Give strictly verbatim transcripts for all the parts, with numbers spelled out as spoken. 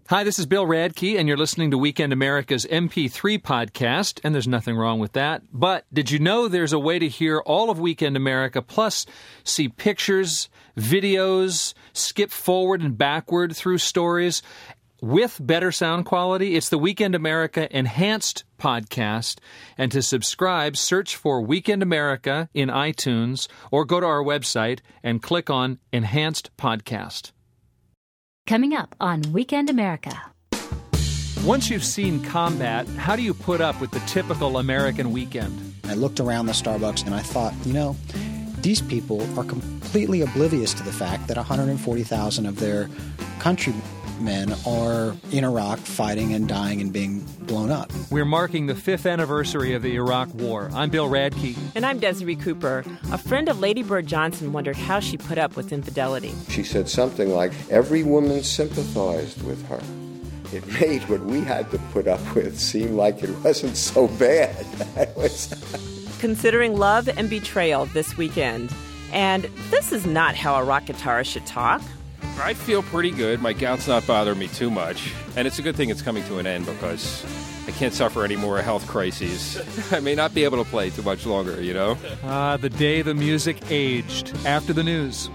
Hi, this is Bill Radke, and you're listening to Weekend America's M P three podcast, and there's nothing wrong with that. But did you know there's a way to hear all of Weekend America, plus see pictures, videos, skip forward and backward through stories with better sound quality? It's the Weekend America Enhanced podcast, and to subscribe, search for Weekend America in iTunes, or go to our website and click on Enhanced Podcast. Coming up on Weekend America. Once you've seen combat, how do you put up with the typical American weekend? I looked around the Starbucks and I thought, you know, these people are completely oblivious to the fact that one hundred forty thousand of their countrymen are in Iraq fighting and dying and being blown up. We're marking the fifth anniversary of the Iraq War. I'm Bill Radke. And I'm Desiree Cooper. A friend of Lady Bird Johnson wondered how she put up with infidelity. She said something like, every woman sympathized with her. It made what we had to put up with seem like it wasn't so bad. It was Considering love and betrayal this weekend. And this is not how a rock guitarist should talk. I feel pretty good. My gout's not bothering me too much. And it's a good thing it's coming to an end because I can't suffer any more health crises. I may not be able to play too much longer, you know? Ah, the day the music aged. After the news.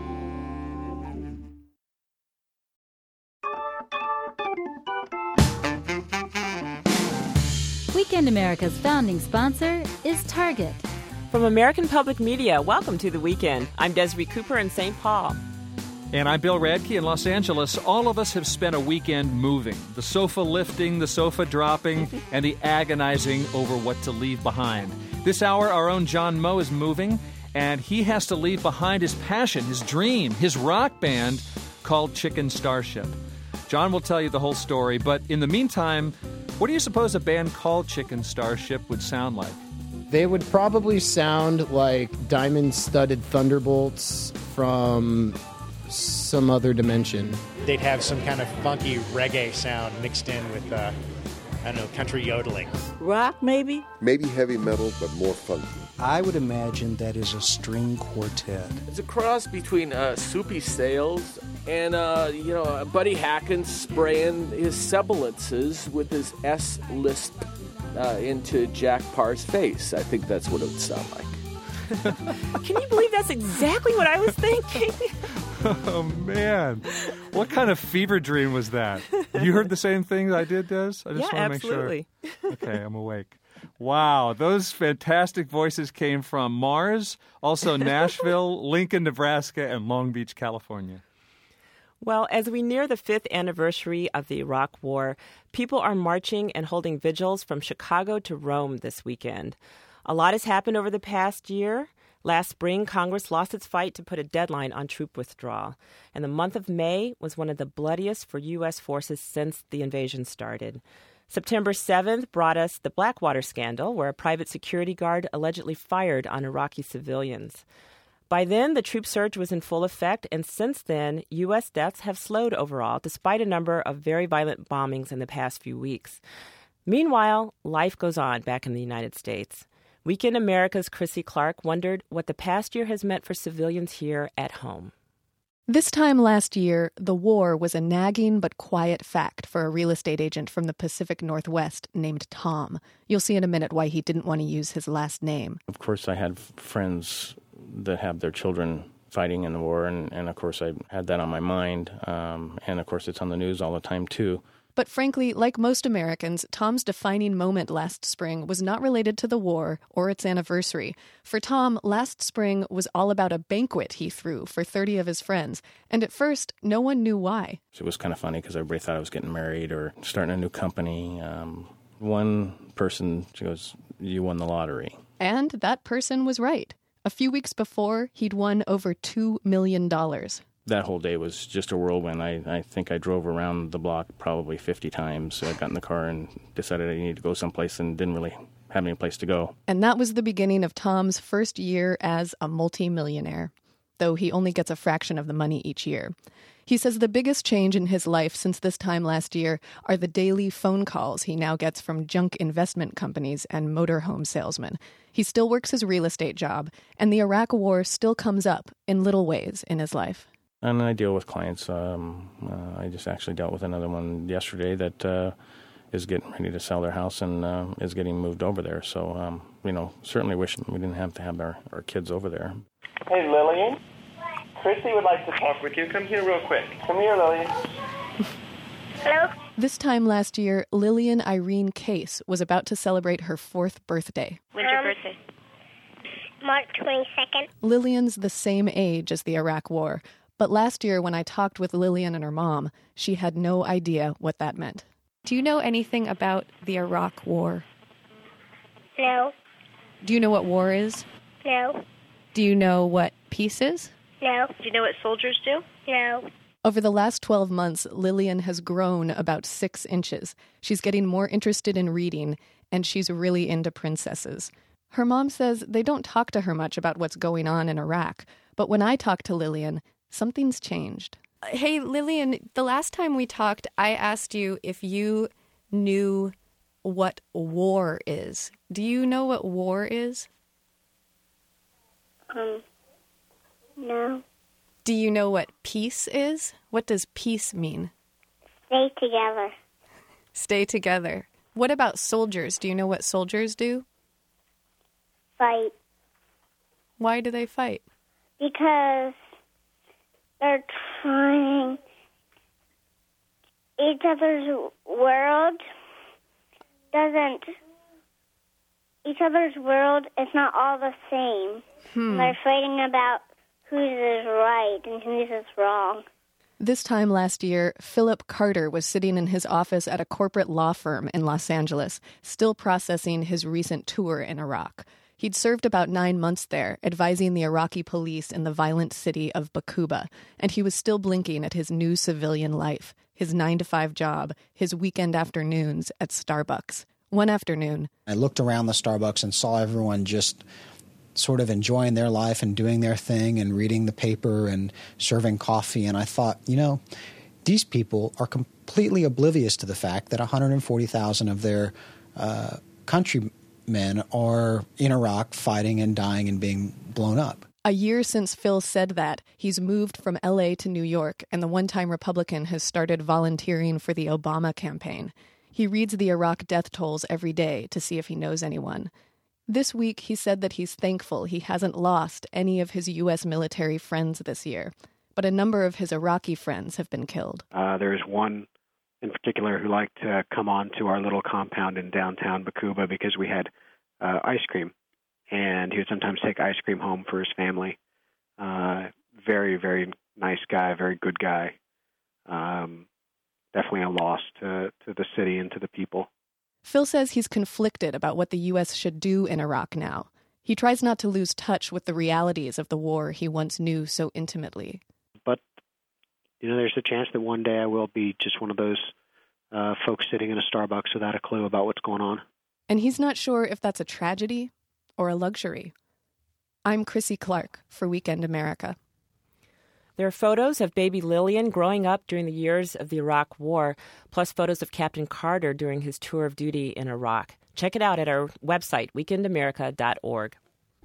Weekend America's founding sponsor is Target. From American Public Media, welcome to The Weekend. I'm Desiree Cooper in Saint Paul. And I'm Bill Radke in Los Angeles. All of us have spent a weekend moving. The sofa lifting, the sofa dropping, and the agonizing over what to leave behind. This hour, our own John Moe is moving, and he has to leave behind his passion, his dream, his rock band called Chicken Starship. John will tell you the whole story, but in the meantime, what do you suppose a band called Chicken Starship would sound like? They would probably sound like diamond-studded thunderbolts from some other dimension. They'd have some kind of funky reggae sound mixed in with, uh, I don't know, country yodeling. Rock, maybe? maybe heavy metal, but more funky. I would imagine that is a string quartet. It's a cross between uh, Soupy Sales and, uh, you know, Buddy Hackett spraying his sibilances with his S-list uh, into Jack Parr's face. I think that's what it would sound like. Can you believe that's exactly what I was thinking? Oh, man. What kind of fever dream was that? You heard the same thing I did, Des? I just yeah, want to absolutely. make sure. Okay, I'm awake. Wow, those fantastic voices came from Mars, also Nashville, Lincoln, Nebraska, and Long Beach, California. Well, as we near the fifth anniversary of the Iraq War, people are marching and holding vigils from Chicago to Rome this weekend. A lot has happened over the past year. Last spring, Congress lost its fight to put a deadline on troop withdrawal, and the month of May was one of the bloodiest for U S forces since the invasion started. September seventh brought us the Blackwater scandal, where a private security guard allegedly fired on Iraqi civilians. By then, the troop surge was in full effect, and since then, U S deaths have slowed overall, despite a number of very violent bombings in the past few weeks. Meanwhile, life goes on back in the United States. Weekend America's Chrissy Clark wondered what the past year has meant for civilians here at home. This time last year, the war was a nagging but quiet fact for a real estate agent from the Pacific Northwest named Tom. You'll see in a minute why he didn't want to use his last name. Of course, I had friends that have their children fighting in the war, and, and of course, I had that on my mind. Um, and of course, it's on the news all the time, too. But frankly, like most Americans, Tom's defining moment last spring was not related to the war or its anniversary. For Tom, last spring was all about a banquet he threw for thirty of his friends. And at first, no one knew why. It was kind of funny because everybody thought I was getting married or starting a new company. Um, one person, she goes, "You won the lottery." And that person was right. A few weeks before, he'd won over two million dollars. That whole day was just a whirlwind. I, I think I drove around the block probably fifty times. I got in the car and decided I needed to go someplace and didn't really have any place to go. And that was the beginning of Tom's first year as a multi-millionaire, though he only gets a fraction of the money each year. He says the biggest change in his life since this time last year are the daily phone calls he now gets from junk investment companies and motorhome salesmen. He still works his real estate job, and the Iraq War still comes up in little ways in his life. And I deal with clients. Um, uh, I just actually dealt with another one yesterday that uh, is getting ready to sell their house and uh, is getting moved over there. So, um, you know, certainly wish we didn't have to have our, our kids over there. Hey, Lillian. Chrissy would like to talk with you. Come here real quick. Come here, Lillian. Hello? This time last year, Lillian Irene Case was about to celebrate her fourth birthday. When's your um, birthday? March twenty-second. Lillian's the same age as the Iraq War, but last year when I talked with Lillian and her mom, she had no idea what that meant. Do you know anything about the Iraq War? No. Do you know what war is? No. Do you know what peace is? No. Do you know what soldiers do? No. Over the last twelve months, Lillian has grown about six inches. She's getting more interested in reading, and she's really into princesses. Her mom says they don't talk to her much about what's going on in Iraq, but when I talk to Lillian, something's changed. Hey, Lillian, the last time we talked, I asked you if you knew what war is. Do you know what war is? Um, no. Do you know what peace is? What does peace mean? Stay together. Stay together. What about soldiers? Do you know what soldiers do? Fight. Why do they fight? Because they're trying each other's world doesn't each other's world is not all the same. Hmm. They're fighting about whose is right and whose is wrong. This time last year, Philip Carter was sitting in his office at a corporate law firm in Los Angeles, still processing his recent tour in Iraq. He'd served about nine months there, advising the Iraqi police in the violent city of Baquba, and he was still blinking at his new civilian life, his nine-to-five job, his weekend afternoons at Starbucks. One afternoon, I looked around the Starbucks and saw everyone just sort of enjoying their life and doing their thing and reading the paper and serving coffee, and I thought, you know, these people are completely oblivious to the fact that one hundred forty thousand of their uh, countrymen are in Iraq fighting and dying and being blown up. A year since Phil said that, he's moved from L A to New York, and the one-time Republican has started volunteering for the Obama campaign. He reads the Iraq death tolls every day to see if he knows anyone. This week, he said that he's thankful he hasn't lost any of his U S military friends this year, but a number of his Iraqi friends have been killed. Uh, there's one in particular who liked to come on to our little compound in downtown Baquba because we had uh, ice cream, and he would sometimes take ice cream home for his family. Uh, very, very nice guy, very good guy. Um, definitely a loss to, to the city and to the people. Phil says he's conflicted about what the U S should do in Iraq now. He tries not to lose touch with the realities of the war he once knew so intimately. But, you know, there's a chance that one day I will be just one of those uh, folks sitting in a Starbucks without a clue about what's going on. And he's not sure if that's a tragedy or a luxury. I'm Chrissy Clark for Weekend America. There are photos of baby Lillian growing up during the years of the Iraq War, plus photos of Captain Carter during his tour of duty in Iraq. Check it out at our website, weekend america dot org.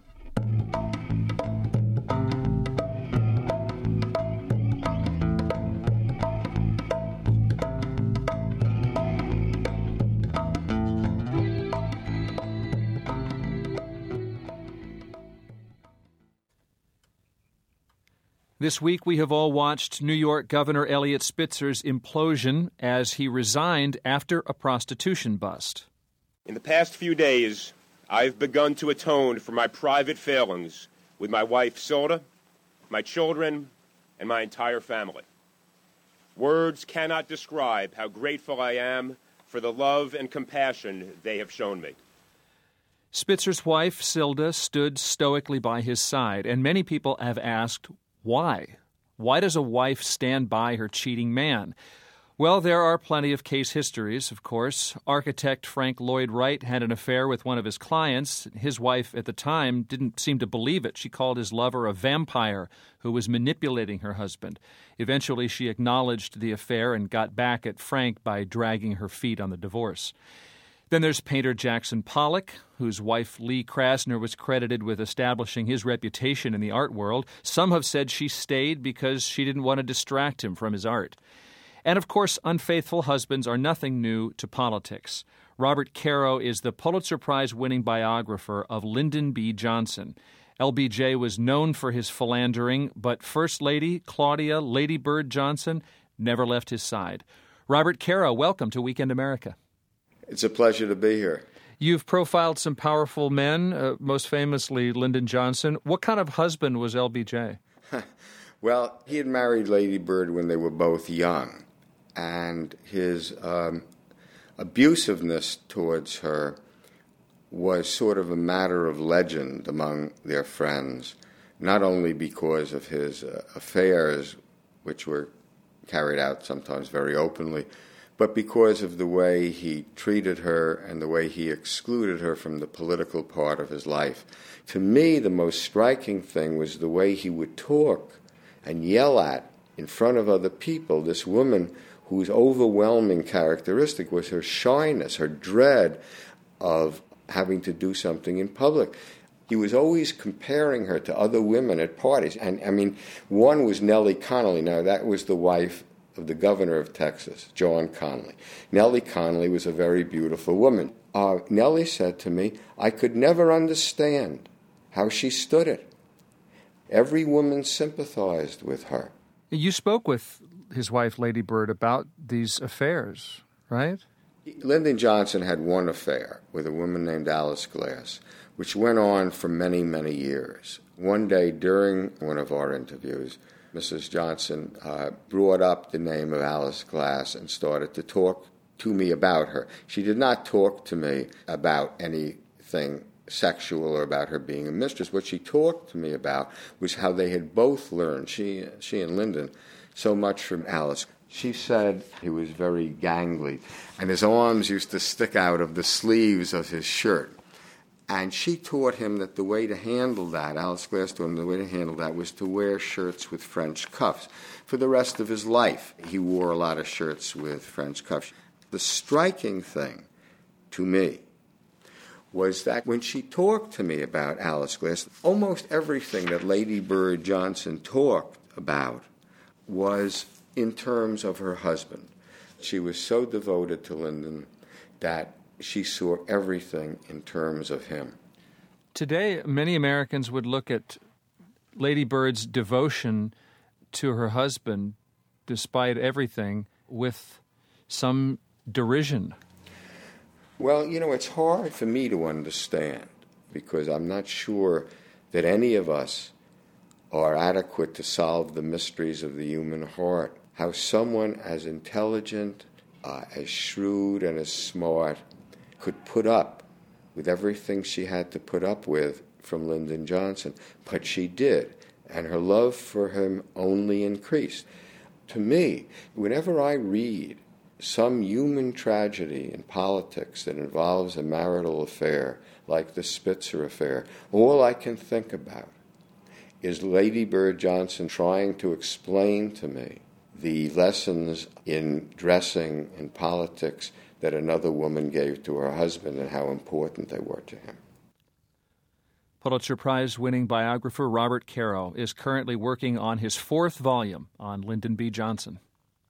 This week, we have all watched New York Governor Eliot Spitzer's implosion as he resigned after a prostitution bust. In the past few days, I've begun to atone for my private failings with my wife, Silda, my children, and my entire family. Words cannot describe how grateful I am for the love and compassion they have shown me. Spitzer's wife, Silda, stood stoically by his side, and many people have asked, why? Why does a wife stand by her cheating man? Well, there are plenty of case histories, of course. Architect Frank Lloyd Wright had an affair with one of his clients. His wife at the time didn't seem to believe it. She called his lover a vampire who was manipulating her husband. Eventually, she acknowledged the affair and got back at Frank by dragging her feet on the divorce. Then there's painter Jackson Pollock, whose wife Lee Krasner was credited with establishing his reputation in the art world. Some have said she stayed because she didn't want to distract him from his art. And of course, unfaithful husbands are nothing new to politics. Robert Caro is the Pulitzer Prize-winning biographer of Lyndon B. Johnson. L B J was known for his philandering, but First Lady Claudia Lady Bird Johnson never left his side. Robert Caro, welcome to Weekend America. It's a pleasure to be here. You've profiled some powerful men, uh, most famously Lyndon Johnson. What kind of husband was L B J? Well, he had married Lady Bird when they were both young, and his um, abusiveness towards her was sort of a matter of legend among their friends, not only because of his uh, affairs, which were carried out sometimes very openly, but because of the way he treated her and the way he excluded her from the political part of his life. To me, the most striking thing was the way he would talk and yell at, in front of other people, this woman whose overwhelming characteristic was her shyness, her dread of having to do something in public. He was always comparing her to other women at parties. And, I mean, one was Nellie Connolly. Now, that was the wife of the governor of Texas, John Connally. Nellie Connolly was a very beautiful woman. Uh, Nellie said to me, I could never understand how she stood it. Every woman sympathized with her. You spoke with his wife, Lady Bird, about these affairs, right? Lyndon Johnson had one affair with a woman named Alice Glass, which went on for many, many years. One day during one of our interviews, Missus Johnson uh, brought up the name of Alice Glass and started to talk to me about her. She did not talk to me about anything sexual or about her being a mistress. What she talked to me about was how they had both learned, she, she and Lyndon, so much from Alice. She said he was very gangly, and his arms used to stick out of the sleeves of his shirt. And she taught him that the way to handle that, Alice Glass taught him the way to handle that was to wear shirts with French cuffs. For the rest of his life, he wore a lot of shirts with French cuffs. The striking thing to me was that when she talked to me about Alice Glass, almost everything that Lady Bird Johnson talked about was in terms of her husband. She was so devoted to Lyndon that she saw everything in terms of him. Today, many Americans would look at Lady Bird's devotion to her husband, despite everything, with some derision. Well, you know, it's hard for me to understand, because I'm not sure that any of us are adequate to solve the mysteries of the human heart. How someone as intelligent, uh, as shrewd, and as smart could put up with everything she had to put up with from Lyndon Johnson. But she did, and her love for him only increased. To me, whenever I read some human tragedy in politics that involves a marital affair, like the Spitzer affair, all I can think about is Lady Bird Johnson trying to explain to me the lessons in dressing and politics that another woman gave to her husband and how important they were to him. Pulitzer Prize-winning biographer Robert Caro is currently working on his fourth volume on Lyndon B. Johnson.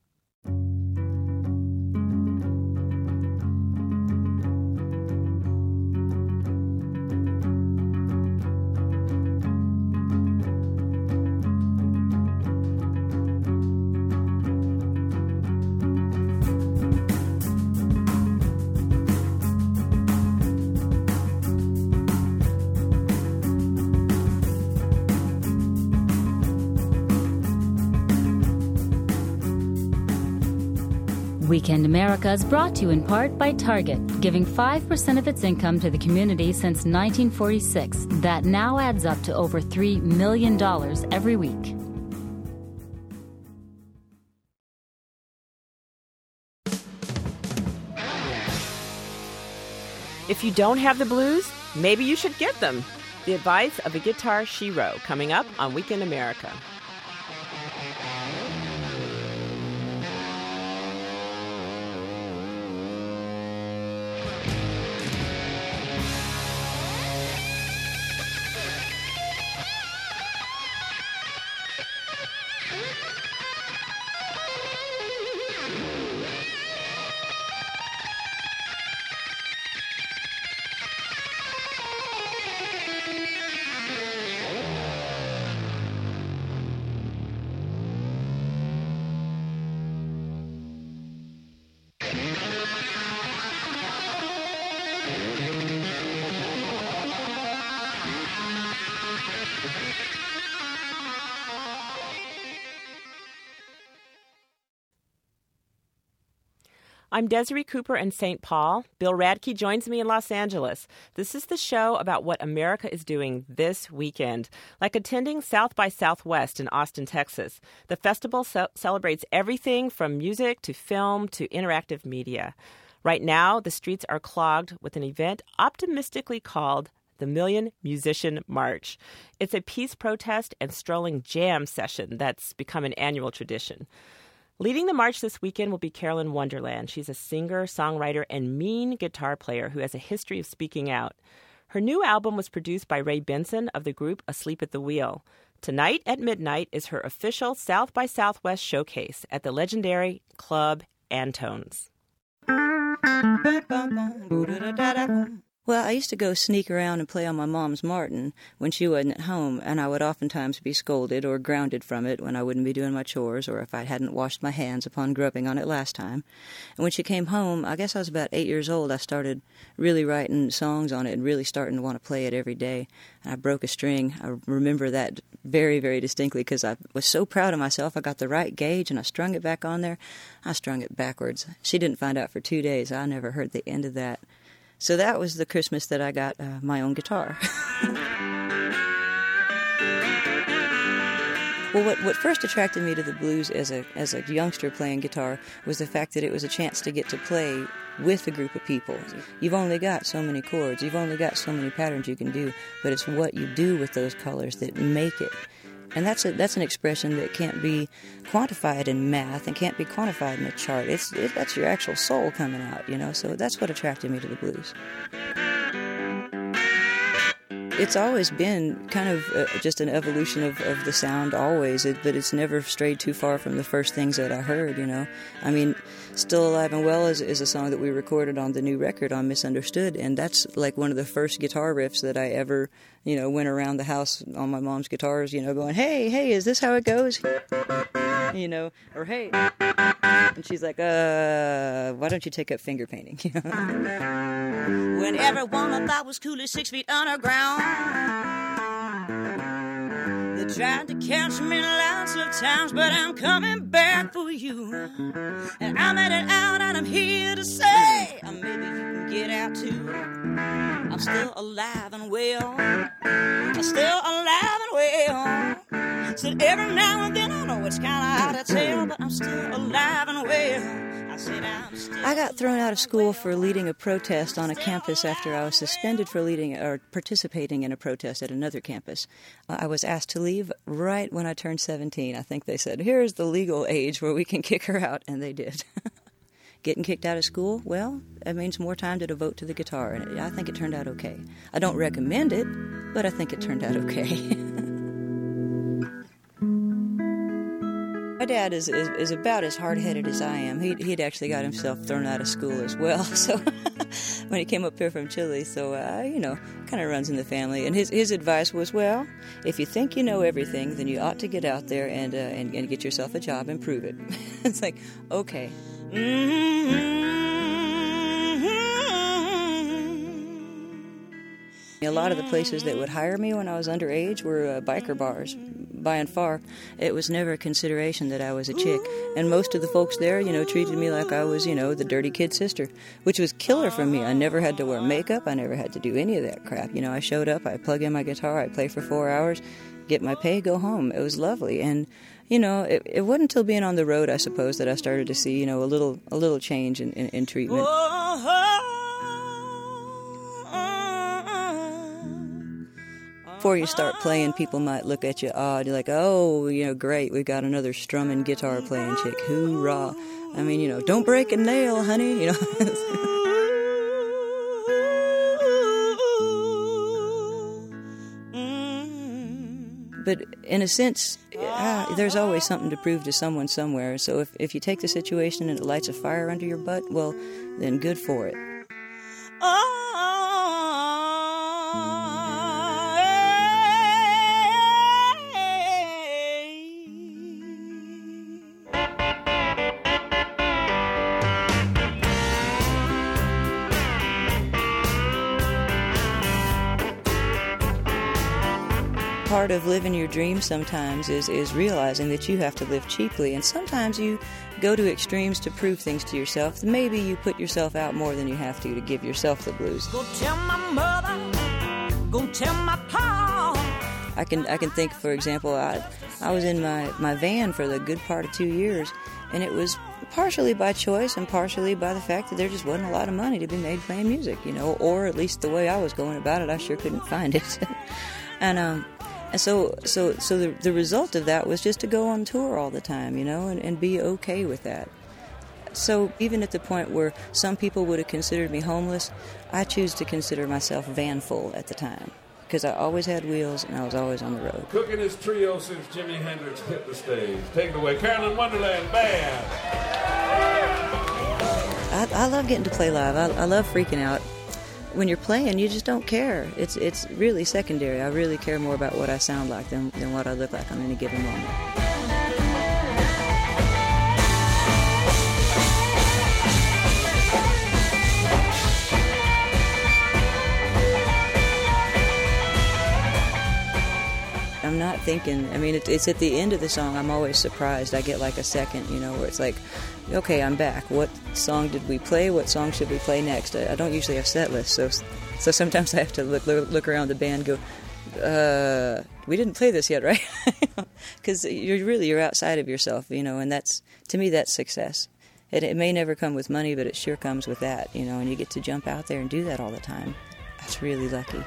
Weekend America is brought to you in part by Target, giving five percent of its income to the community since nineteen forty-six. That now adds up to over three million dollars every week. If you don't have the blues, maybe you should get them. The advice of a guitar shiro coming up on Weekend America. I'm Desiree Cooper in Saint Paul. Bill Radke joins me in Los Angeles. This is the show about what America is doing this weekend, like attending South by Southwest in Austin, Texas. The festival ce- celebrates everything from music to film to interactive media. Right now, the streets are clogged with an event optimistically called the Million Musician March. It's a peace protest and strolling jam session that's become an annual tradition. Leading the march this weekend will be Carolyn Wonderland. She's a singer, songwriter, and mean guitar player who has a history of speaking out. Her new album was produced by Ray Benson of the group Asleep at the Wheel. Tonight at midnight is her official South by Southwest showcase at the legendary Club Antones. Well, I used to go sneak around and play on my mom's Martin when she wasn't at home, and I would oftentimes be scolded or grounded from it when I wouldn't be doing my chores or if I hadn't washed my hands upon grubbing on it last time. And when she came home, I guess I was about eight years old, I started really writing songs on it and really starting to want to play it every day. And I broke a string. I remember that very, very distinctly because I was so proud of myself. I got the right gauge and I strung it back on there. I strung it backwards. She didn't find out for two days. I never heard the end of that. So that was the Christmas that I got uh, my own guitar. Well, what, what first attracted me to the blues as a as a youngster playing guitar was the fact that it was a chance to get to play with a group of people. You've only got so many chords, you've only got so many patterns you can do, but it's what you do with those colors that make it. And that's a, that's an expression that can't be quantified in math and can't be quantified in a chart. It's it, that's your actual soul coming out, you know. So that's what attracted me to the blues. It's always been kind of uh, just an evolution of, of the sound always, it, but it's never strayed too far from the first things that I heard, you know. I mean, Still Alive and Well is, is a song that we recorded on the new record on Misunderstood, and that's like one of the first guitar riffs that I ever, you know, went around the house on my mom's guitars, you know, going, hey, hey, is this how it goes? You know, or hey. And she's like, uh, why don't you take up finger painting? When everyone I thought was cool is six feet underground, they tried to catch me lots of times, but I'm coming back for you. And I made it out and I'm here to say, uh, maybe you can get out too. I'm still alive and well. I'm still alive and well. Said every now and then I know it's kind of hard to tell, but I'm still alive and well. I said I'm still I got thrown out of school for leading a protest on a campus after I was suspended for leading or participating in a protest at another campus. Uh, I was asked to leave right when I turned seventeen. I think they said, here's the legal age where we can kick her out, and they did. Getting kicked out of school, well, that means more time to devote to the guitar, and I think it turned out okay. I don't recommend it, but I think it turned out okay. My dad is, is is about as hard-headed as I am. He he'd actually got himself thrown out of school as well. So when he came up here from Chile, so uh, you know, kind of runs in the family. And his his advice was, well, if you think you know everything, then you ought to get out there and uh, and, and get yourself a job and prove it. It's like, okay. Mm-hmm. A lot of the places that would hire me when I was underage were uh, biker bars. By and far, it was never a consideration that I was a chick. And most of the folks there, you know, treated me like I was, you know, the dirty kid sister, which was killer for me. I never had to wear makeup. I never had to do any of that crap. You know, I showed up, I plug in my guitar, I play for four hours, get my pay, go home. It was lovely. And, you know, it, it wasn't until being on the road, I suppose, that I started to see, you know, a little a little change in, in, in treatment. Before you start playing, people might look at you odd. You're like, oh, you know, great, we got another strumming guitar playing chick. Hoorah. I mean, you know, don't break a nail, honey, you know. But in a sense, ah, there's always something to prove to someone somewhere. So if, if you take the situation and it lights a fire under your butt, well, then good for it. part of living your dream sometimes is, is realizing that you have to live cheaply. And sometimes you go to extremes to prove things to yourself. Maybe you put yourself out more than you have to to give yourself the blues. Go tell my mother, go tell my pa. I can I can think, for example, I, I was in my, my van for the good part of two years, and it was partially by choice and partially by the fact that there just wasn't a lot of money to be made playing music, you know, or at least the way I was going about it, I sure couldn't find it. and um, and so so so the the result of that was just to go on tour all the time, you know, and, and be okay with that. So even at the point where some people would have considered me homeless, I choose to consider myself vanful at the time, because I always had wheels and I was always on the road. Cooking his trio since Jimi Hendrix hit the stage. Take it away, Carolyn Wonderland Band. I, I love getting to play live. I, I love freaking out. When you're playing, you just don't care. It's it's really secondary. I really care more about what I sound like than, than what I look like on any given moment. I'm not thinking, I mean, it, it's at the end of the song, I'm always surprised. I get like a second, you know, where it's like, okay, I'm back. What song did we play? What song should we play next? I, I don't usually have set lists, so so sometimes I have to look look, look around the band and go, uh, we didn't play this yet, right? Because you're really, you're outside of yourself, you know, and that's, to me, that's success. It, it may never come with money, but it sure comes with that, you know, and you get to jump out there and do that all the time. That's really lucky.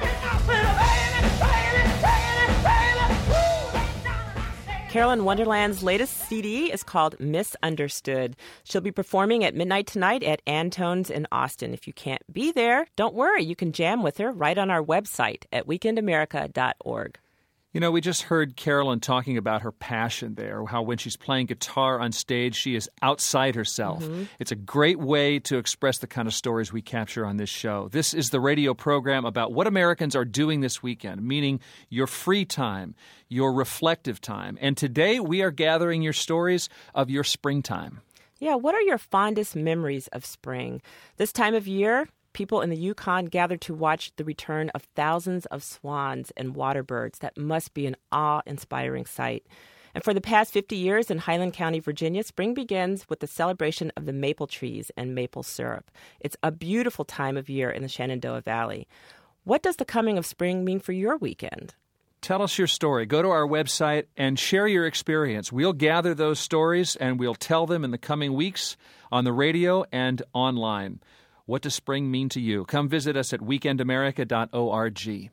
Carolyn Wonderland's latest C D is called Misunderstood. She'll be performing at midnight tonight at Antone's in Austin. If you can't be there, don't worry. You can jam with her right on our website at weekend america dot org. You know, we just heard Carolyn talking about her passion there, how when she's playing guitar on stage, she is outside herself. Mm-hmm. It's a great way to express the kind of stories we capture on this show. This is the radio program about what Americans are doing this weekend, meaning your free time, your reflective time. And today we are gathering your stories of your springtime. Yeah, what are your fondest memories of spring? This time of year, people in the Yukon gather to watch the return of thousands of swans and water birds. That must be an awe-inspiring sight. And for the past fifty years in Highland County, Virginia, spring begins with the celebration of the maple trees and maple syrup. It's a beautiful time of year in the Shenandoah Valley. What does the coming of spring mean for your weekend? Tell us your story. Go to our website and share your experience. We'll gather those stories and we'll tell them in the coming weeks on the radio and online. What does spring mean to you? Come visit us at weekend america dot org.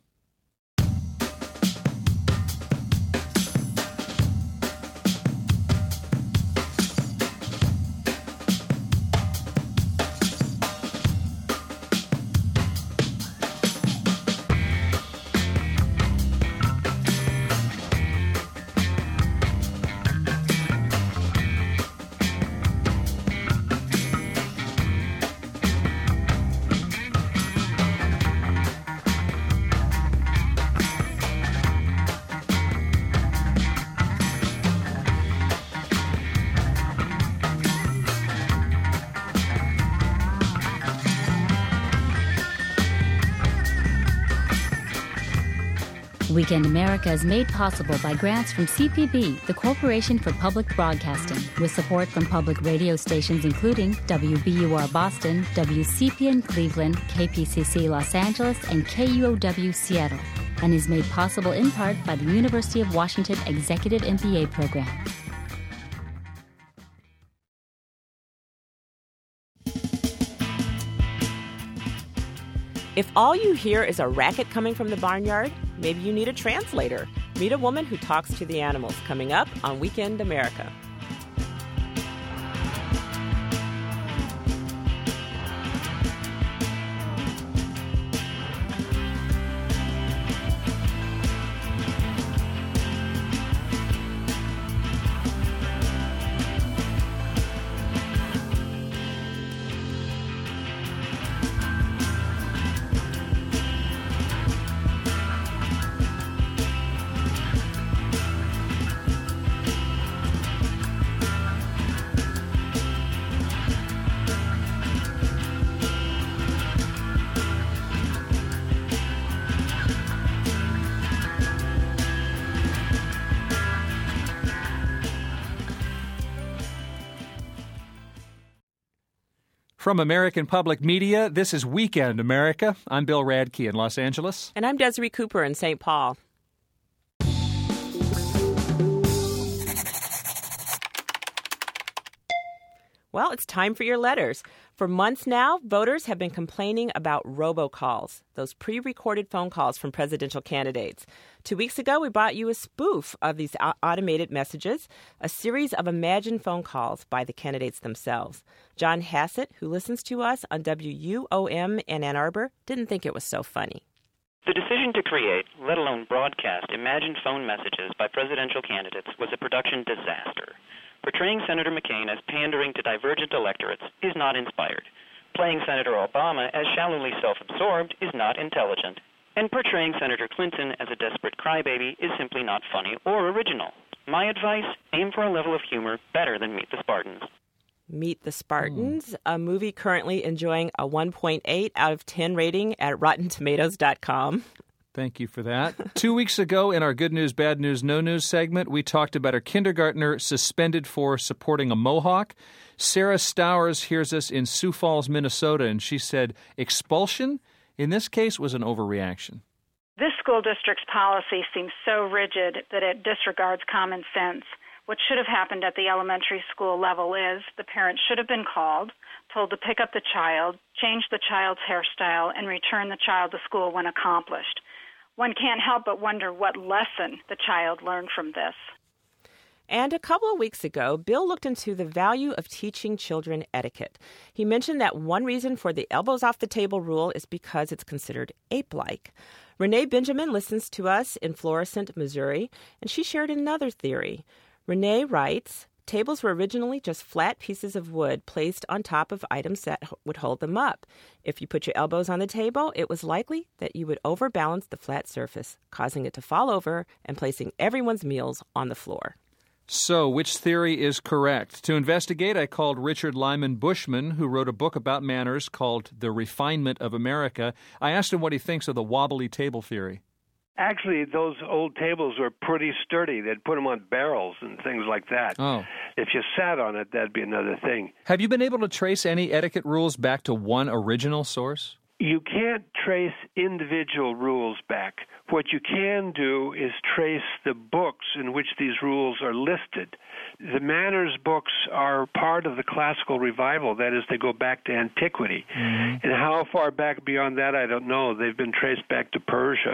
Weekend America is made possible by grants from C P B, the Corporation for Public Broadcasting, with support from public radio stations including W B U R Boston, W C P N Cleveland, K P C C Los Angeles, and K U O W Seattle, and is made possible in part by the University of Washington Executive M B A program. If all you hear is a racket coming from the barnyard, maybe you need a translator. Meet a woman who talks to the animals, coming up on Weekend America. From American Public Media, this is Weekend America. I'm Bill Radke in Los Angeles. And I'm Desiree Cooper in Saint Paul. Well, it's time for your letters. For months now, voters have been complaining about robocalls, those pre-recorded phone calls from presidential candidates. Two weeks ago, we brought you a spoof of these automated messages, a series of imagined phone calls by the candidates themselves. John Hassett, who listens to us on W U O M in Ann Arbor, didn't think it was so funny. The decision to create, let alone broadcast, imagined phone messages by presidential candidates was a production disaster. Portraying Senator McCain as pandering to divergent electorates is not inspired. Playing Senator Obama as shallowly self-absorbed is not intelligent. And portraying Senator Clinton as a desperate crybaby is simply not funny or original. My advice, aim for a level of humor better than Meet the Spartans. Meet the Spartans, mm. a movie currently enjoying a one point eight out of ten rating at rotten tomatoes dot com. Thank you for that. Two weeks ago in our Good News, Bad News, No News segment, we talked about a kindergartner suspended for supporting a Mohawk. Sarah Stowers hears us in Sioux Falls, Minnesota, and she said expulsion, in this case, was an overreaction. This school district's policy seems so rigid that it disregards common sense. What should have happened at the elementary school level is the parent should have been called, told to pick up the child, change the child's hairstyle, and return the child to school when accomplished. One can't help but wonder what lesson the child learned from this. And a couple of weeks ago, Bill looked into the value of teaching children etiquette. He mentioned that one reason for the elbows off the table rule is because it's considered ape-like. Renee Benjamin listens to us in Florissant, Missouri, and she shared another theory. Renee writes, tables were originally just flat pieces of wood placed on top of items that would hold them up. If you put your elbows on the table, it was likely that you would overbalance the flat surface, causing it to fall over and placing everyone's meals on the floor. So, which theory is correct? To investigate, I called Richard Lyman Bushman, who wrote a book about manners called The Refinement of America. I asked him what he thinks of the wobbly table theory. Actually, those old tables were pretty sturdy. They'd put them on barrels and things like that. Oh. If you sat on it, that'd be another thing. Have you been able to trace any etiquette rules back to one original source? You can't trace individual rules back. What you can do is trace the books in which these rules are listed. The manners books are part of the classical revival. That is, they go back to antiquity. Mm-hmm. And how far back beyond that, I don't know. They've been traced back to Persia.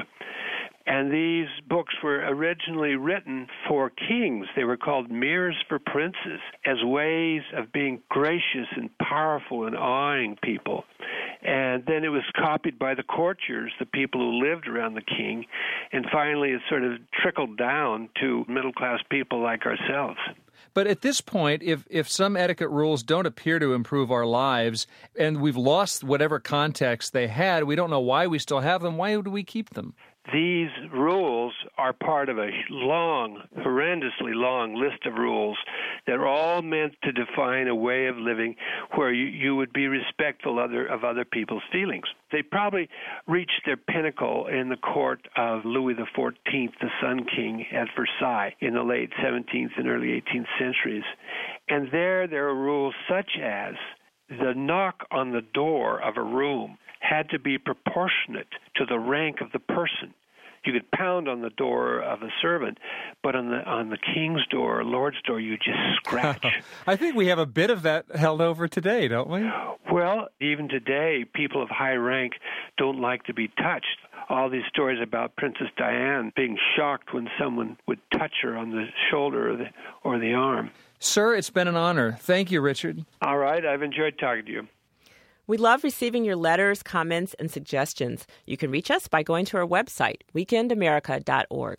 And these books were originally written for kings. They were called mirrors for princes, as ways of being gracious and powerful and awing people. And then it was copied by the courtiers, the people who lived around the king. And finally, it sort of trickled down to middle-class people like ourselves. But at this point, if, if some etiquette rules don't appear to improve our lives and we've lost whatever context they had, we don't know why we still have them, why do we keep them? These rules are part of a long, horrendously long list of rules that are all meant to define a way of living where you, you would be respectful other, of other people's feelings. They probably reached their pinnacle in the court of Louis the Fourteenth, the Sun King, at Versailles in the late seventeenth and early eighteenth centuries. And there, there are rules such as the knock on the door of a room had to be proportionate to the rank of the person. You could pound on the door of a servant, but on the on the king's door or lord's door, you just scratch. I think we have a bit of that held over today, don't we? Well, even today, people of high rank don't like to be touched. All these stories about Princess Diana being shocked when someone would touch her on the shoulder or the, or the arm. Sir, it's been an honor. Thank you, Richard. All right. I've enjoyed talking to you. We love receiving your letters, comments, and suggestions. You can reach us by going to our website, weekend america dot org.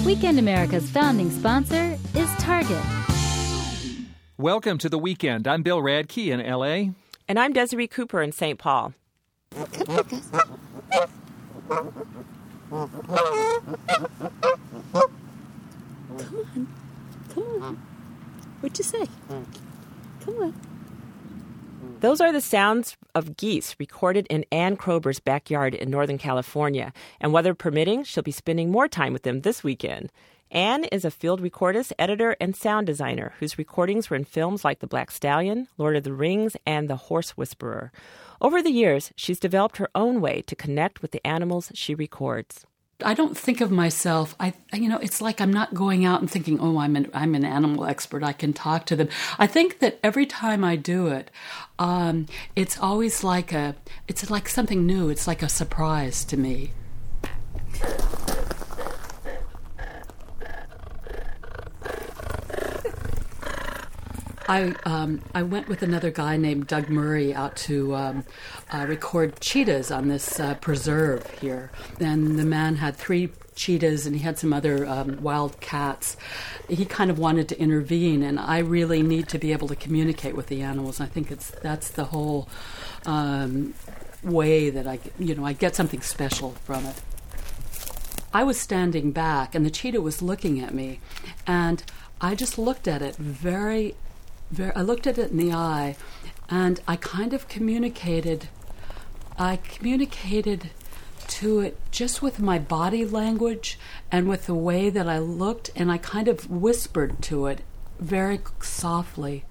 Weekend America's founding sponsor is Target. Welcome to the weekend. I'm Bill Radke in L A. And I'm Desiree Cooper in Saint Paul. Come on, guys. Come on. Come on. What'd you say? Come on. Those are the sounds of geese recorded in Ann Krober's backyard in Northern California. And weather permitting, she'll be spending more time with them this weekend. Ann is a field recordist, editor, and sound designer whose recordings were in films like The Black Stallion, Lord of the Rings, and The Horse Whisperer. Over the years, she's developed her own way to connect with the animals she records. I don't think of myself, I, you know, it's like I'm not going out and thinking, oh, I'm an, I'm an animal expert, I can talk to them. I think that every time I do it, um, it's always like a, it's like something new. It's like a surprise to me. I um, I went with another guy named Doug Murray out to um, uh, record cheetahs on this uh, preserve here. And the man had three cheetahs and he had some other um, wild cats. He kind of wanted to intervene, and I really need to be able to communicate with the animals. I think it's that's the whole um, way that I, you know, I get something special from it. I was standing back and the cheetah was looking at me, and I just looked at it very Very, I looked at it in the eye, and I kind of communicated, I communicated to it just with my body language and with the way that I looked, and I kind of whispered to it very softly.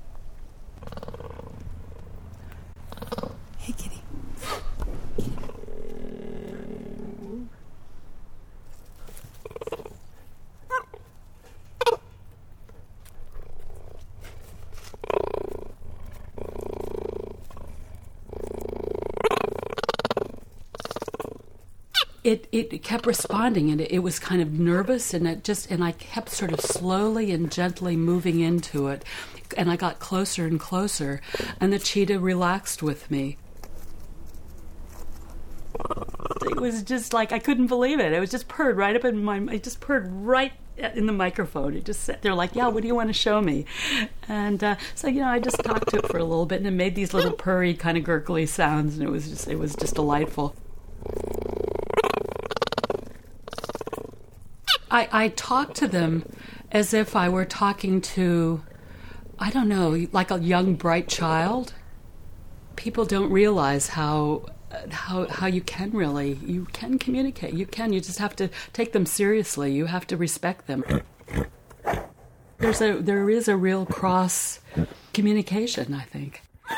Hey, kitty. It it kept responding, and it, it was kind of nervous, and it just and I kept sort of slowly and gently moving into it, and I got closer and closer, and the cheetah relaxed with me. It was just like I couldn't believe it. It was just purred right up in my. It just purred right in the microphone. It just sat there like, yeah, what do you want to show me? And uh, so you know, I just talked to it for a little bit, and it made these little purry kind of gurgly sounds, and it was just it was just delightful. I, I talk to them as if I were talking to, I don't know, like a young, bright child. People don't realize how how how you can really, you can communicate. You can, you just have to take them seriously. You have to respect them. There's a there is a real cross communication, I think.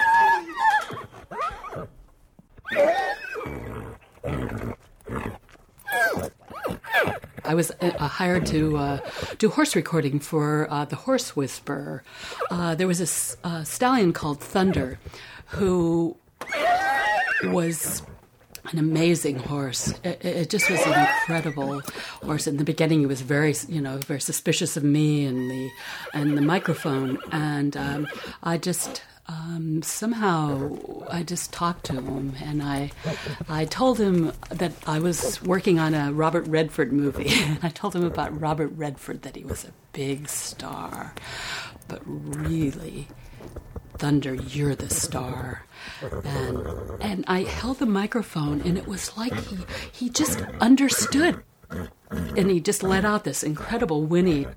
I was uh, hired to uh, do horse recording for uh, The Horse Whisperer. Uh, there was a uh, stallion called Thunder who was an amazing horse. It, it just was an incredible horse. In the beginning, he was very, you know, very suspicious of me and the and the microphone, and um, I just. Um, somehow I just talked to him, and I I told him that I was working on a Robert Redford movie. I told him about Robert Redford, that he was a big star, but really, Thunder, you're the star. And and I held the microphone, and it was like he he just understood, and he just let out this incredible whinny.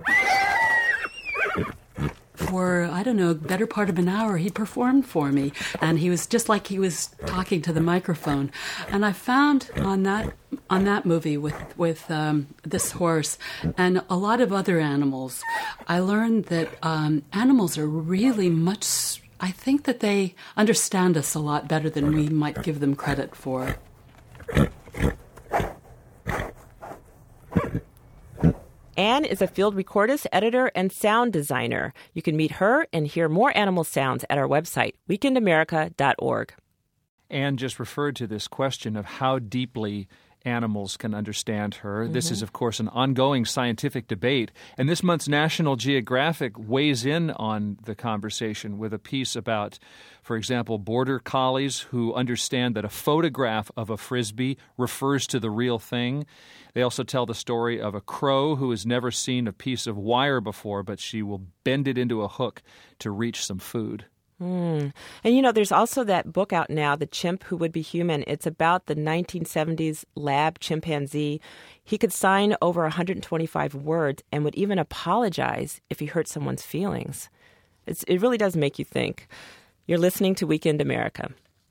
For, I don't know, better part of an hour, he performed for me. And he was just like he was talking to the microphone. And I found on that on that movie with, with um, this horse and a lot of other animals, I learned that um, animals are really much, I think that they understand us a lot better than we might give them credit for. Ann is a field recordist, editor, and sound designer. You can meet her and hear more animal sounds at our website, weekend america dot org. Ann just referred to this question of how deeply animals can understand her. Mm-hmm. This is, of course, an ongoing scientific debate. And this month's National Geographic weighs in on the conversation with a piece about, for example, border collies who understand that a photograph of a Frisbee refers to the real thing. They also tell the story of a crow who has never seen a piece of wire before, but she will bend it into a hook to reach some food. Mm. And, you know, there's also that book out now, The Chimp Who Would Be Human. It's about the nineteen seventies lab chimpanzee. He could sign over one hundred twenty-five words and would even apologize if he hurt someone's feelings. It's, it really does make you think. You're listening to Weekend America.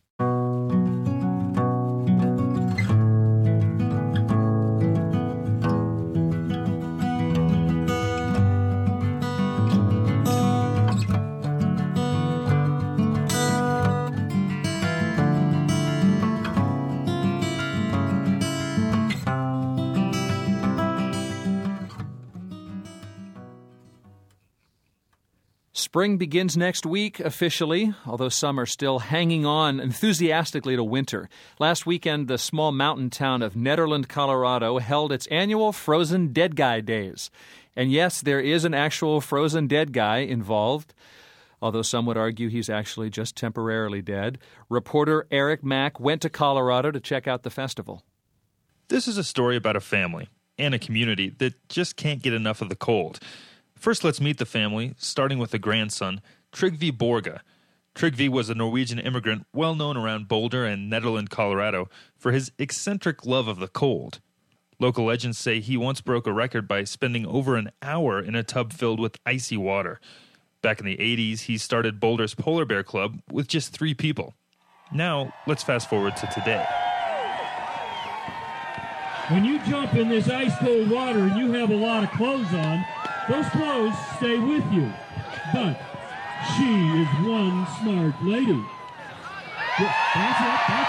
Spring begins next week officially, although some are still hanging on enthusiastically to winter. Last weekend, the small mountain town of Nederland, Colorado, held its annual Frozen Dead Guy Days. And yes, there is an actual frozen dead guy involved, although some would argue he's actually just temporarily dead. Reporter Eric Mack went to Colorado to check out the festival. This is a story about a family and a community that just can't get enough of the cold. First, let's meet the family, starting with the grandson, Trygve Borge. Trygve was a Norwegian immigrant well known around Boulder and Nederland, Colorado, for his eccentric love of the cold. Local legends say he once broke a record by spending over an hour in a tub filled with icy water. Back in the eighties, he started Boulder's Polar Bear Club with just three people. Now, let's fast forward to today. When you jump in this ice-cold water and you have a lot of clothes on, those clothes stay with you. But she is one smart lady. That's it, that's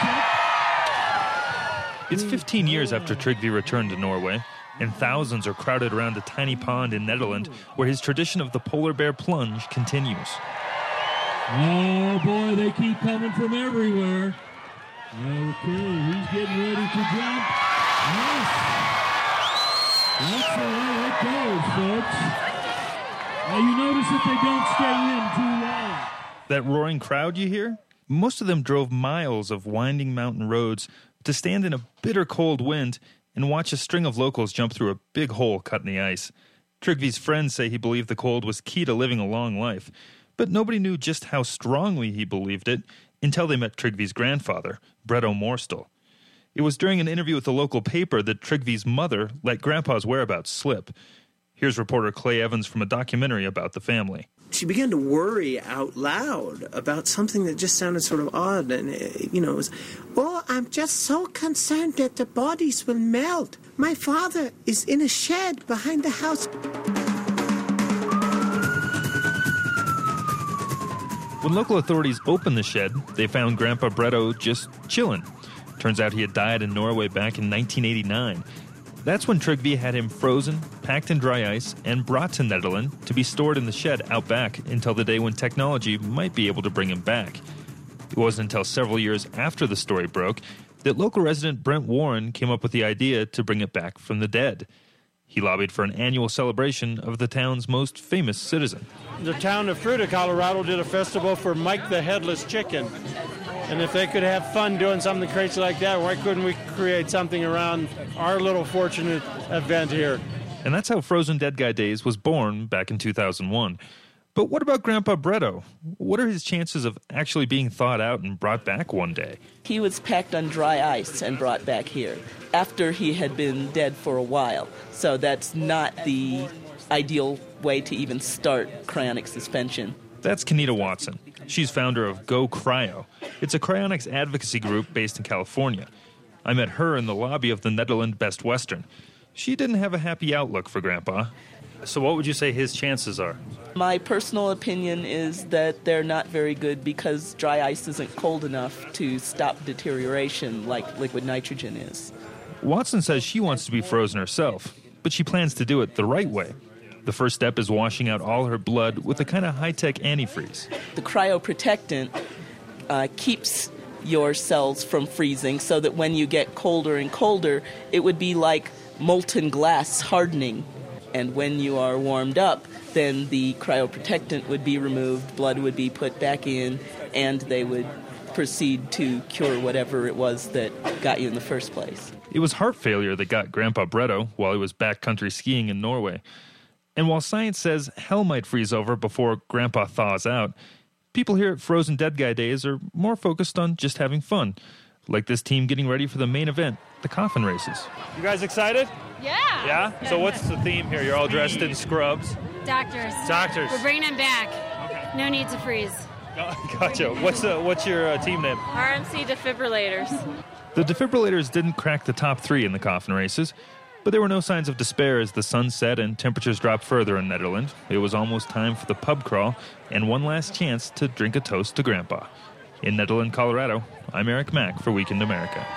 it. It's fifteen years after Trygve returned to Norway, and thousands are crowded around a tiny pond in Nederland where his tradition of the polar bear plunge continues. Oh boy, they keep coming from everywhere. Okay, he's getting ready to jump. Yes. That's the way it goes, folks. Now you notice that they don't stay in too long. That roaring crowd you hear? Most of them drove miles of winding mountain roads to stand in a bitter cold wind and watch a string of locals jump through a big hole cut in the ice. Trygve's friends say he believed the cold was key to living a long life, but nobody knew just how strongly he believed it until they met Trygve's grandfather, Brett O'Morstel. It was during an interview with the local paper that Trygve's mother let Grandpa's whereabouts slip. Here's reporter Clay Evans from a documentary about the family. She began to worry out loud about something that just sounded sort of odd. And, you know, it was, oh, I'm just so concerned that the bodies will melt. My father is in a shed behind the house. When local authorities opened the shed, they found Grandpa Bretto just chilling. Turns out he had died in Norway back in nineteen eighty-nine. That's when Trygve had him frozen, packed in dry ice, and brought to Nederland to be stored in the shed out back until the day when technology might be able to bring him back. It wasn't until several years after the story broke that local resident Brent Warren came up with the idea to bring it back from the dead. He lobbied for an annual celebration of the town's most famous citizen. The town of Fruita, Colorado did a festival for Mike the Headless Chicken. And if they could have fun doing something crazy like that, why couldn't we create something around our little fortunate event here? And that's how Frozen Dead Guy Days was born back in two thousand one. But what about Grandpa Bretto? What are his chances of actually being thawed out and brought back one day? He was packed on dry ice and brought back here after he had been dead for a while. So that's not the ideal way to even start cryonic suspension. That's Kenita Watson. She's founder of Go Cryo. It's a cryonics advocacy group based in California. I met her in the lobby of the Nederland Best Western. She didn't have a happy outlook for Grandpa. So what would you say his chances are? My personal opinion is that they're not very good because dry ice isn't cold enough to stop deterioration like liquid nitrogen is. Watson says she wants to be frozen herself, but she plans to do it the right way. The first step is washing out all her blood with a kind of high-tech antifreeze. The cryoprotectant uh, keeps your cells from freezing so that when you get colder and colder, it would be like molten glass hardening. And when you are warmed up, then the cryoprotectant would be removed, blood would be put back in, and they would proceed to cure whatever it was that got you in the first place. It was heart failure that got Grandpa Bretto while he was backcountry skiing in Norway. And while science says hell might freeze over before Grandpa thaws out, people here at Frozen Dead Guy Days are more focused on just having fun, like this team getting ready for the main event, the coffin races. You guys excited? Yeah. Yeah? So what's the theme here? You're all dressed in scrubs. Doctors. Doctors. We're bringing them back. Okay. No need to freeze. Gotcha. What's uh, what's your uh, team name? R M C defibrillators. The defibrillators didn't crack the top three in the coffin races, but there were no signs of despair as the sun set and temperatures dropped further in Nederland. It was almost time for the pub crawl and one last chance to drink a toast to Grandpa. In Nederland, Colorado, I'm Eric Mack for Weekend America.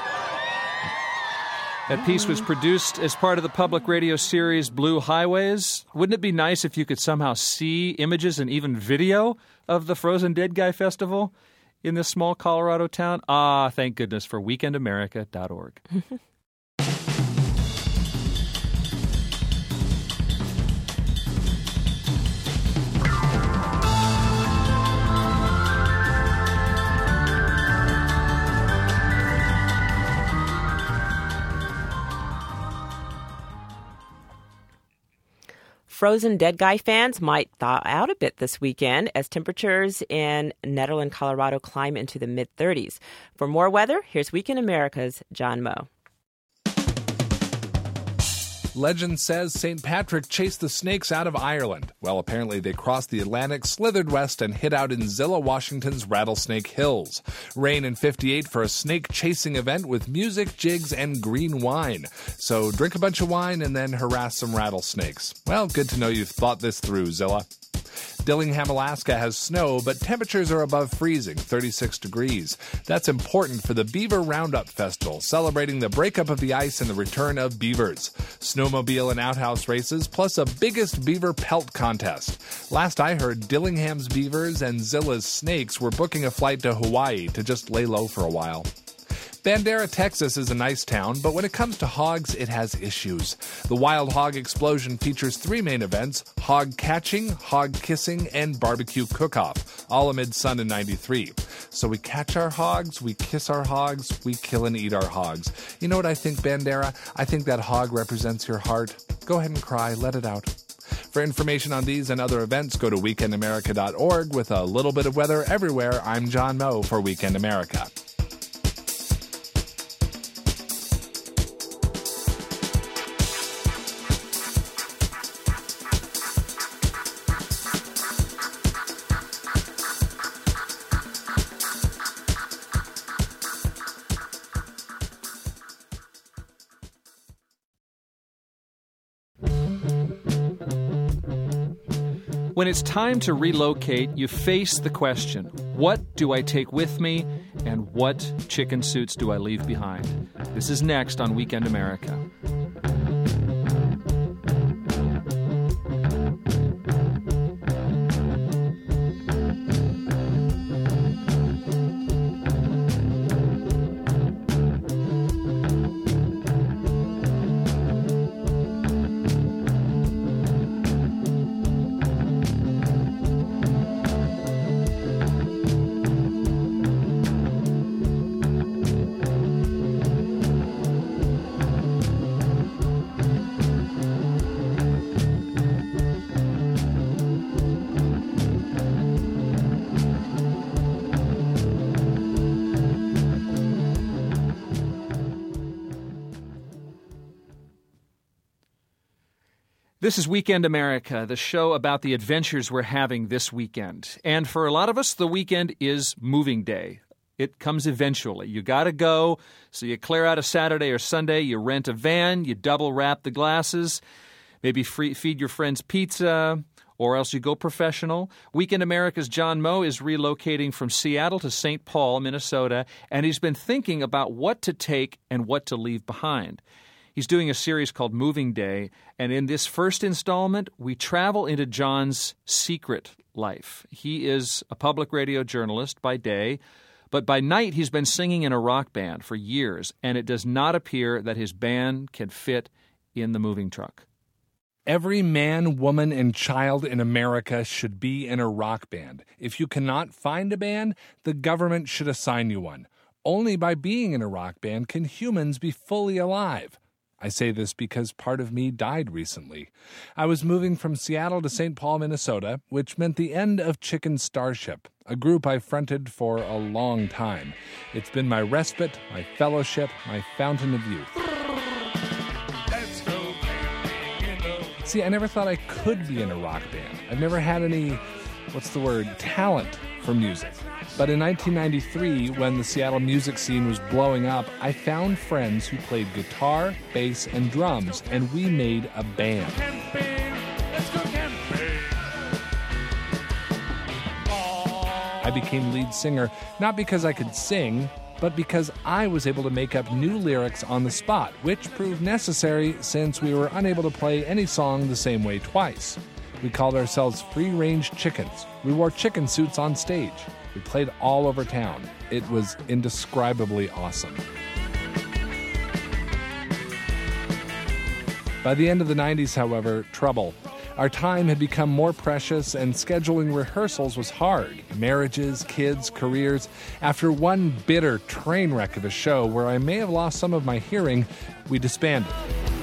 That piece was produced as part of the public radio series Blue Highways. Wouldn't it be nice if you could somehow see images and even video of the Frozen Dead Guy Festival in this small Colorado town? Ah, thank goodness for weekend america dot org. Frozen Dead Guy fans might thaw out a bit this weekend as temperatures in Nederland, Colorado climb into the mid-thirties. For more weather, here's Weekend America's John Moe. Legend says Saint Patrick chased the snakes out of Ireland. Well, apparently they crossed the Atlantic, slithered west, and hid out in Zillah, Washington's Rattlesnake Hills. Rain in fifty-eight for a snake-chasing event with music, jigs, and green wine. So drink a bunch of wine and then harass some rattlesnakes. Well, good to know you've thought this through, Zillah. Dillingham, Alaska has snow, but temperatures are above freezing, thirty-six degrees. That's important for the Beaver Roundup Festival, celebrating the breakup of the ice and the return of beavers. Snowmobile and outhouse races, plus a biggest beaver pelt contest. Last I heard, Dillingham's beavers and Zillah's snakes were booking a flight to Hawaii to just lay low for a while. Bandera, Texas is a nice town, but when it comes to hogs, it has issues. The Wild Hog Explosion features three main events: hog catching, hog kissing, and barbecue cook-off, all amid sun in ninety-three. So we catch our hogs, we kiss our hogs, we kill and eat our hogs. You know what I think, Bandera? I think that hog represents your heart. Go ahead and cry, let it out. For information on these and other events, go to weekend america dot org. With a little bit of weather everywhere, I'm John Moe for Weekend America. When it's time to relocate, you face the question, what do I take with me and what chicken suits do I leave behind? This is next on Weekend America. This is Weekend America, the show about the adventures we're having this weekend. And for a lot of us, the weekend is moving day. It comes eventually. You got to go, so you clear out a Saturday or Sunday, you rent a van, you double wrap the glasses, maybe free, feed your friends pizza, or else you go professional. Weekend America's John Moe is relocating from Seattle to Saint Paul, Minnesota, and he's been thinking about what to take and what to leave behind. He's doing a series called Moving Day, and in this first installment, we travel into John's secret life. He is a public radio journalist by day, But by night, he's been singing in a rock band for years, and it does not appear that his band can fit in the moving truck. Every man, woman, and child in America should be in a rock band. If you cannot find a band, the government should assign you one. Only by being in a rock band can humans be fully alive. I say this because part of me died recently. I was moving from Seattle to Saint Paul, Minnesota, which meant the end of Chicken Starship, a group I fronted for a long time. It's been my respite, my fellowship, my fountain of youth. See, I never thought I could be in a rock band. I've never had any, what's the word, talent for music. But in nineteen ninety-three, when the Seattle music scene was blowing up, I found friends who played guitar, bass, and drums, and we made a band. I became lead singer not because I could sing, but because I was able to make up new lyrics on the spot, which proved necessary since we were unable to play any song the same way twice. We called ourselves Free-Range Chickens. We wore chicken suits on stage. We played all over town. It was indescribably awesome. By the end of the nineties, however, trouble. Our time had become more precious, and scheduling rehearsals was hard. Marriages, kids, careers. After one bitter train wreck of a show where I may have lost some of my hearing, we disbanded.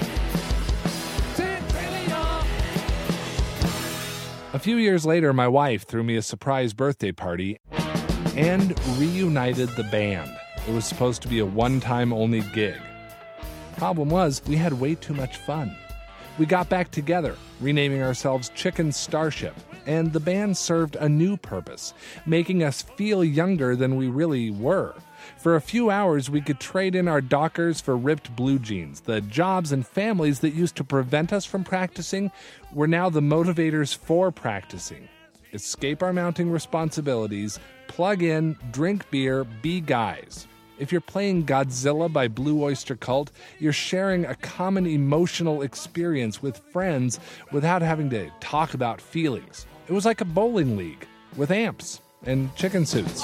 A few years later, my wife threw me a surprise birthday party and reunited the band. It was supposed to be a one-time only gig. Problem was, we had way too much fun. We got back together, renaming ourselves Chicken Starship, and the band served a new purpose, making us feel younger than we really were. For a few hours, we could trade in our Dockers for ripped blue jeans. The jobs and families that used to prevent us from practicing were now the motivators for practicing. Escape our mounting responsibilities, plug in, drink beer, be guys. If you're playing Godzilla by Blue Oyster Cult, you're sharing a common emotional experience with friends without having to talk about feelings. It was like a bowling league with amps and chicken suits.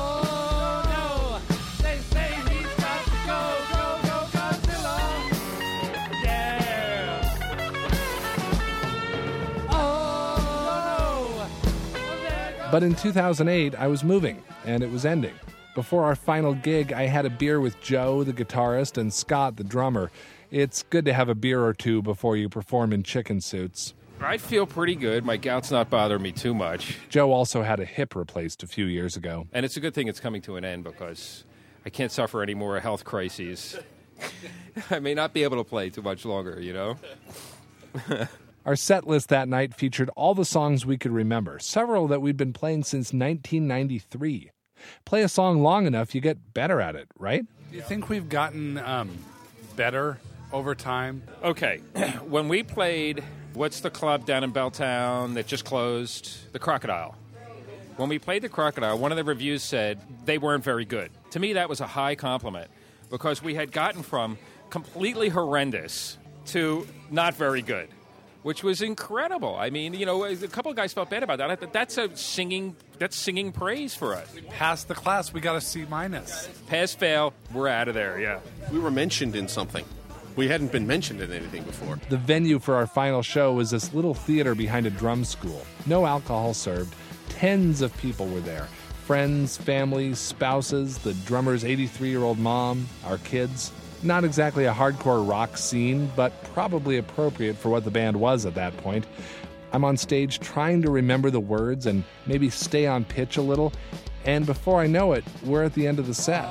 But in two thousand eight, I was moving, and it was ending. Before our final gig, I had a beer with Joe, the guitarist, and Scott, the drummer. It's good to have a beer or two before you perform in chicken suits. I feel pretty good. My gout's not bothering me too much. Joe also had a hip replaced a few years ago. And it's a good thing it's coming to an end because I can't suffer any more health crises. I may not be able to play too much longer, you know? Our set list that night featured all the songs we could remember, several that we'd been playing since nineteen ninety-three. Play a song long enough, you get better at it, right? Do you think we've gotten um, better over time? Okay, when we played, what's the club down in Belltown that just closed? The Crocodile. When we played the Crocodile, one of the reviews said they weren't very good. To me, that was a high compliment because we had gotten from completely horrendous to not very good, which was incredible. I mean, you know, a couple of guys felt bad about that. I thought that's a singing, that's singing praise for us. We passed the class. We got a C minus. Pass, fail, we're out of there, yeah. We were mentioned in something. We hadn't been mentioned in anything before. The venue for our final show was this little theater behind a drum school. No alcohol served. Tens of people were there. Friends, families, spouses, the drummer's eighty-three-year-old mom, our kids. Not exactly a hardcore rock scene, but probably appropriate for what the band was at that point. I'm on stage trying to remember the words and maybe stay on pitch a little, and before I know it, we're at the end of the set.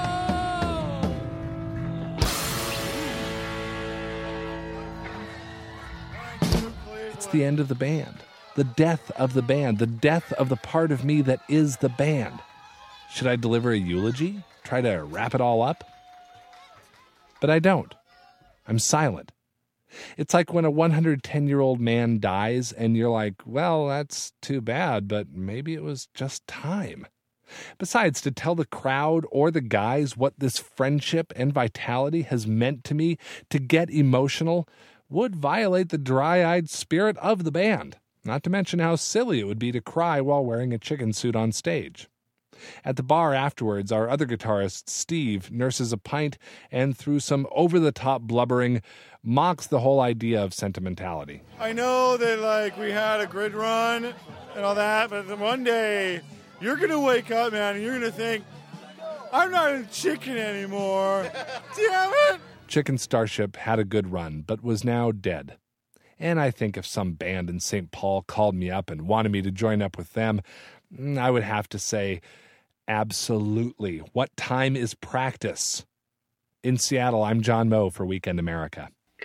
It's the end of the band. The death of the band. The death of the part of me that is the band. Should I deliver a eulogy? Try to wrap it all up? But I don't. I'm silent. It's like when a one hundred ten-year-old man dies and you're like, well, that's too bad, but maybe it was just time. Besides, to tell the crowd or the guys what this friendship and vitality has meant to me, to get emotional, would violate the dry-eyed spirit of the band. Not to mention how silly it would be to cry while wearing a chicken suit on stage. At the bar afterwards, our other guitarist, Steve, nurses a pint and through some over-the-top blubbering, mocks the whole idea of sentimentality. I know that, like, we had a grid run and all that, but then one day you're going to wake up, man, and you're going to think, I'm not in Chicken anymore. Damn it! Chicken Starship had a good run, but was now dead. And I think if some band in Saint Paul called me up and wanted me to join up with them, I would have to say, absolutely. What time is practice? In Seattle, I'm John Moe for Weekend America.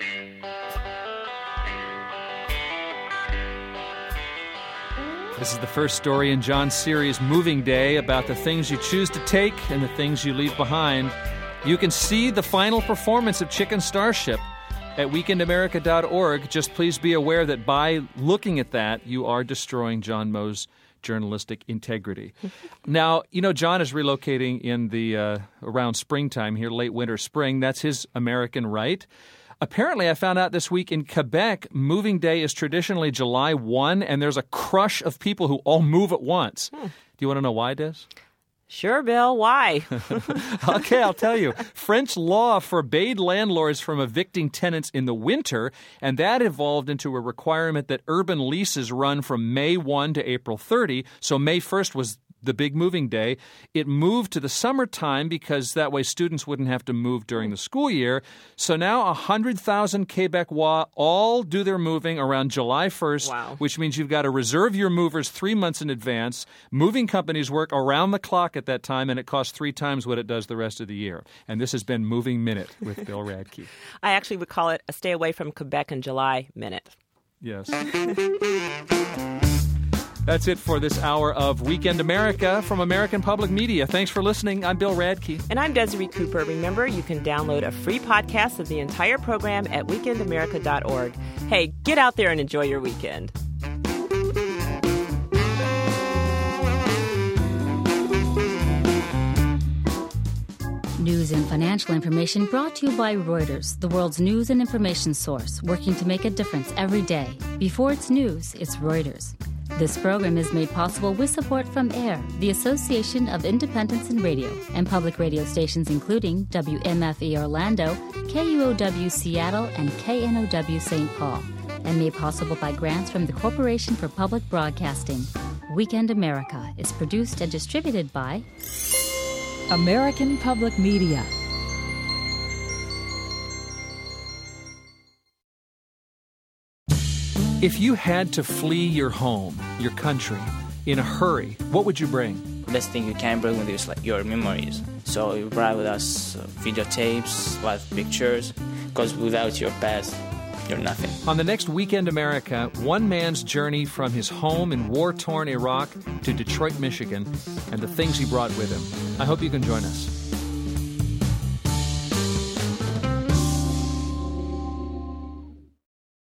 This is the first story in John's series, Moving Day, about the things you choose to take and the things you leave behind. You can see the final performance of Chicken Starship at weekend america dot org. Just please be aware that by looking at that, you are destroying John Moe's journalistic integrity. Now, you know, John is relocating in the uh, around springtime here, late winter, spring. That's his American right. Apparently, I found out this week in Quebec, Moving Day is traditionally July first, and there's a crush of people who all move at once. Hmm. Do you want to know why, Des? Sure, Bill. Why? Okay, I'll tell you. French law forbade landlords from evicting tenants in the winter, and that evolved into a requirement that urban leases run from May first to April thirtieth. So May first was the big moving day. It moved to the summertime because that way students wouldn't have to move during the school year. So now one hundred thousand Quebecois all do their moving around July first, wow. which means you've got to reserve your movers three months in advance. Moving companies work around the clock at that time, and it costs three times what it does the rest of the year. And this has been Moving Minute with Bill Radke. I actually would call it a stay away from Quebec in July minute. Yes. That's it for this hour of Weekend America from American Public Media. Thanks for listening. I'm Bill Radke. And I'm Desiree Cooper. Remember, you can download a free podcast of the entire program at weekend america dot org. Hey, get out there and enjoy your weekend. News and financial information brought to you by Reuters, the world's news and information source, working to make a difference every day. Before it's news, it's Reuters. This program is made possible with support from A I R, the Association of Independents in Radio, and public radio stations including W M F E Orlando, K U O W Seattle, and K N O W Saint Paul, and made possible by grants from the Corporation for Public Broadcasting. Weekend America is produced and distributed by American Public Media. If you had to flee your home, your country, in a hurry, what would you bring? The best thing you can bring with you is like your memories. So you brought with us uh, videotapes, a lot of pictures, because without your past, you're nothing. On the next Weekend America, one man's journey from his home in war-torn Iraq to Detroit, Michigan, and the things he brought with him. I hope you can join us.